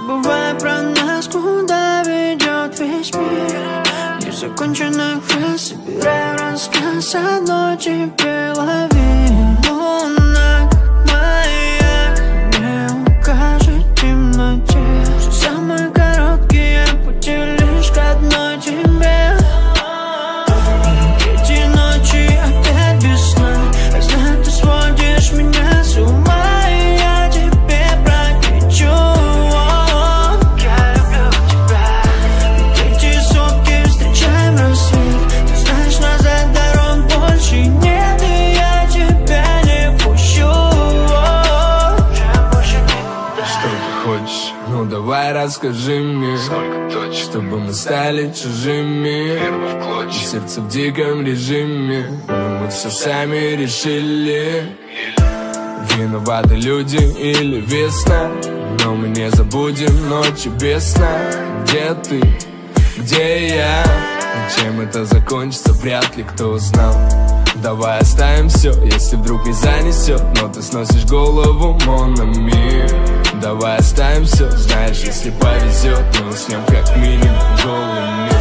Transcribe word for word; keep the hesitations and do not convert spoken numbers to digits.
забывай про нас, куда ведет весь мир. Незаконченных фраз собираю рассказ одной тебе лови. Луна, как маяк, не укажет в темноте. Все самые короткие пути лишь к одной тебе. Эти ночи опять без сна, я знаю, ты сводишь меня с ума, и я тебе прокричу. Я люблю тебя. Эти сутки встречаем рассвет. Ты знаешь, назад дорог больше нет, и я тебя не пущу. Больше никуда. Что ты хочешь? Ну давай расскажи мне, сколько точно, чтобы мы стали чужими. Нервы в клочья, и сердце в диком режиме. Но мы все сами решили. Виноваты люди или весна, но мы не забудем ночи без сна. Где ты? Где я? И чем это закончится, вряд ли кто узнал. Давай оставим все, если вдруг не занесет, но ты сносишь голову, монами. Давай оставим все, знаешь, если повезет, мы уснем как минимум голыми.